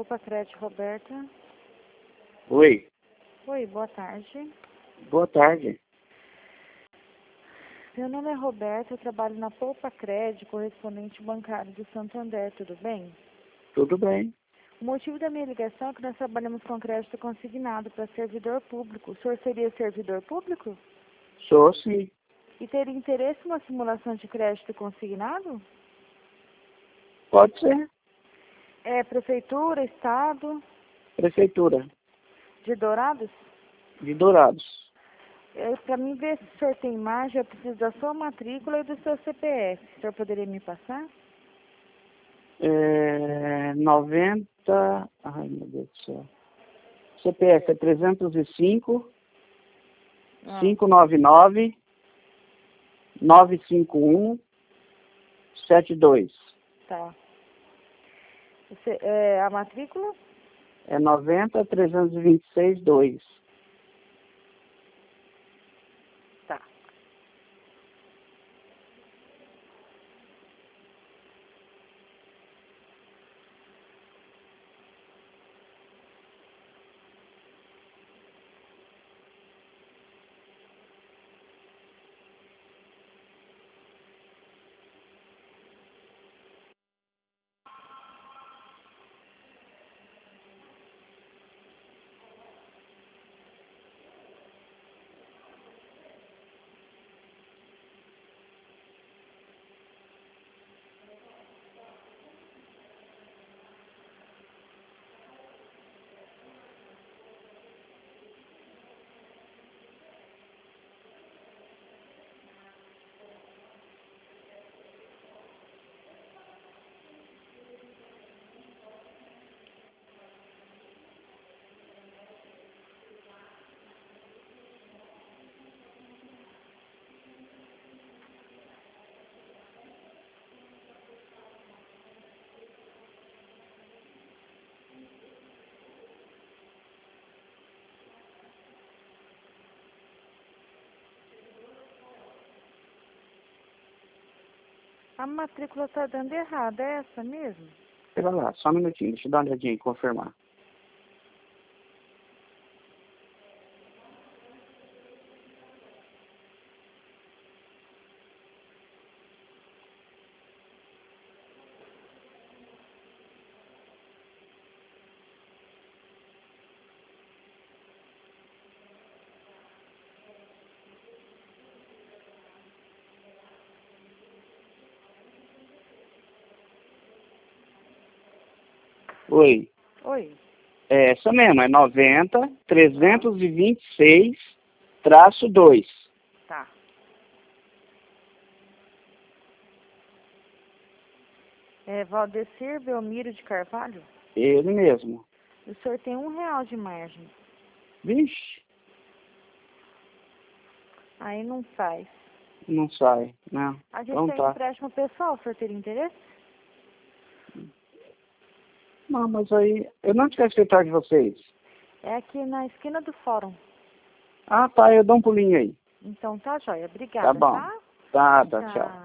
Poupa Crédito, Roberta. Oi, Oi, boa tarde. boa tarde. Meu nome é Roberta, eu trabalho na Poupa Crédito, correspondente bancário do Santander, tudo bem? Tudo bem? O motivo da minha ligação é que nós trabalhamos com crédito consignado para servidor público. O senhor seria servidor público? Sou sim. E teria interesse em uma simulação de crédito consignado? Pode ser. É prefeitura, estado, Prefeitura de Dourados? de Dourados. Para mim ver se o senhor tem imagem, eu preciso da sua matrícula e do seu CPF. O senhor poderia me passar? 90... Ai, meu Deus do céu. CPF é 305 599 951 72. Tá. A matrícula? É 90 326 2. Tá. A matrícula tá dando errado, é essa mesmo? Espera lá, só um minutinho. Deixa eu dar uma olhadinha e confirmar. Oi. Oi. É essa mesmo, é 90 326 -2. Tá. É Valdecir Belmiro de Carvalho? Ele mesmo. O senhor tem R$1 de margem. Vixe, Aí não faz. não sai, né? A gente Então tem tá. empréstimo pessoal, o senhor teria interesse? Não, mas aí, eu não tinha escritório de vocês. É aqui na esquina do fórum. Ah, tá, eu dou um pulinho aí. Então tá, joia. Tá Obrigada, bom. tá? Tá, tchau. Tchau.